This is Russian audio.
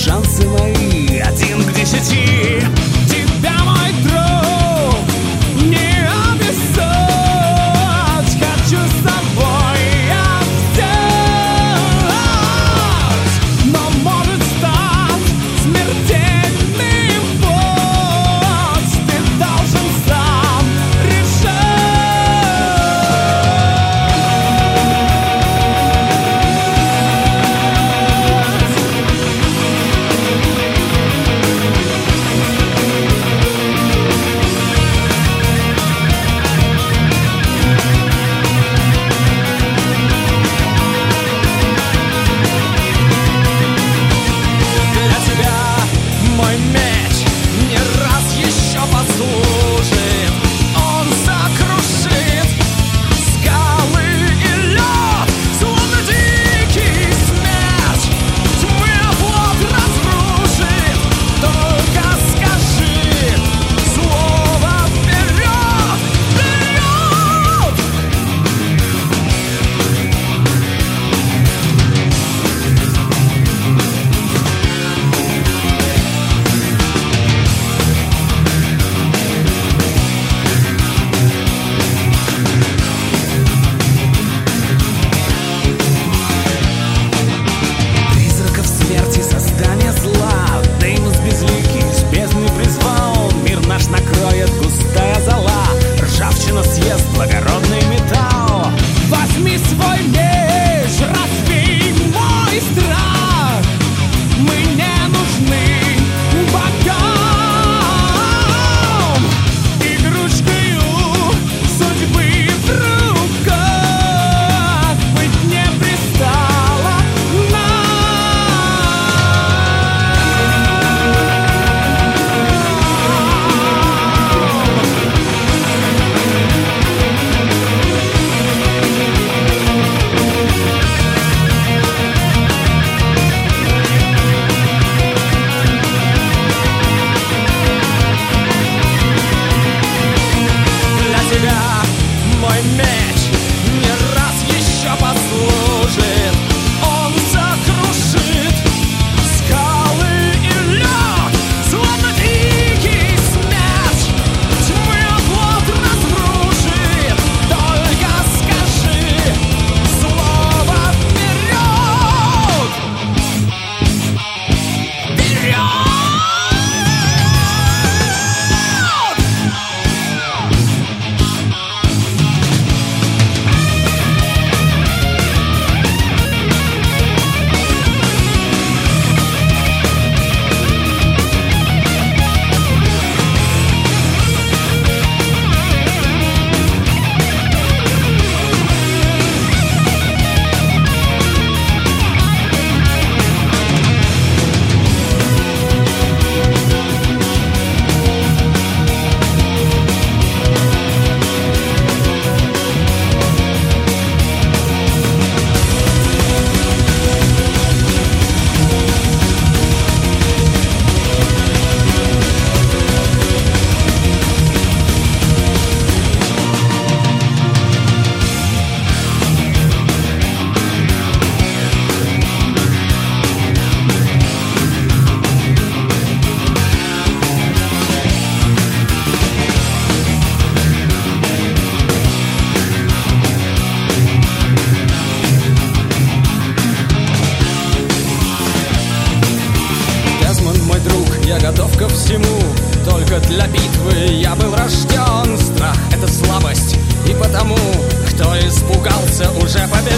шансы мои 1 к 10. Тебя, мой друг, не обессудь. Хочу с тобой я взять, но может стать смертельным путь. Ты должен сам благородный металл. Возьми свой меч, разбей мой страх. Мы не нужны богам, игрушкой у судьбы в руках быть не пристало мой меч не раз еще послужит. Он сокрушит скалы и лед, словно дикий смерч. Тьмы оплот разрушит. Только скажи слово вперед. Вперед! Я готов ко всему, только для битвы я был рожден. Страх — это слабость, и потому, кто испугался, уже победа.